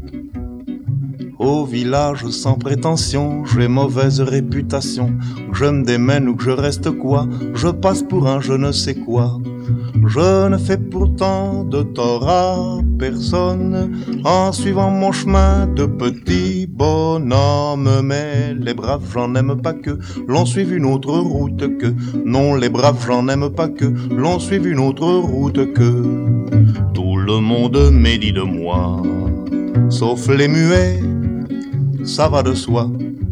Au village sans prétention, j'ai mauvaise réputation. Que je me démène ou que je reste quoi, je passe pour un je ne sais quoi. Je ne fais pourtant de tort à personne en suivant mon chemin de petit bonhomme. Mais les braves, j'en aime pas que l'on suive une autre route que. Non, les braves, j'en aime pas que l'on suive une autre route que. Tout le monde médit de moi, sauf les muets, ça va de soi.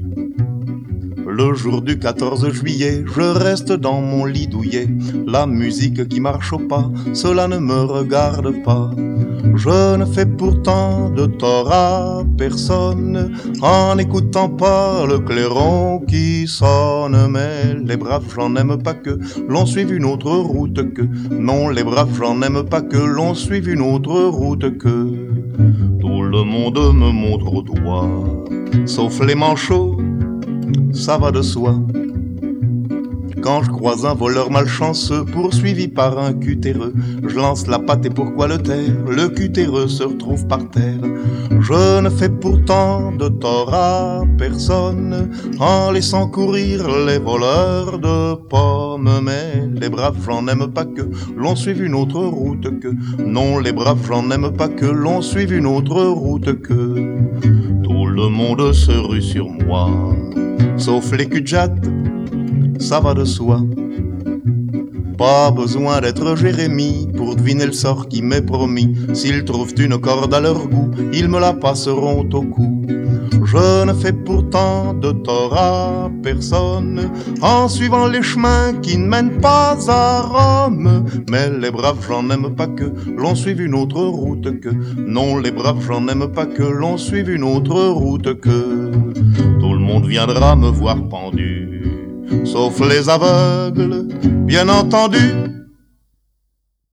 Le jour du 14 juillet, je reste dans mon lit douillet. La musique qui marche au pas, cela ne me regarde pas. Je ne fais pourtant de tort à personne en n'écoutant pas le clairon qui sonne. Mais les braves, j'en aime pas que l'on suive une autre route que. Non, les braves, j'en aime pas que l'on suive une autre route que. Tout le monde me montre au doigt, sauf les manchots, ça va de soi. Quand je croise un voleur malchanceux poursuivi par un cutéreux, je lance la patte et pourquoi le taire? Le cutéreux se retrouve par terre. Je ne fais pourtant de tort à personne en laissant courir les voleurs de pommes. Mais les braves, j'en aime pas que l'on suive une autre route que. Non, les braves, j'en aime pas que l'on suive une autre route que. Tout le monde se rue sur moi, sauf les cul-de-jatte, ça va de soi. Pas besoin d'être Jérémie pour deviner le sort qui m'est promis. S'ils trouvent une corde à leur goût, ils me la passeront au cou. Je ne fais pourtant de tort à personne en suivant les chemins qui ne mènent pas à Rome. Mais les braves, j'en aime pas que l'on suive une autre route que. Non, les braves, j'en aime pas que l'on suive une autre route que. Tout le monde viendra me voir pendu, sauf les aveugles, bien entendu.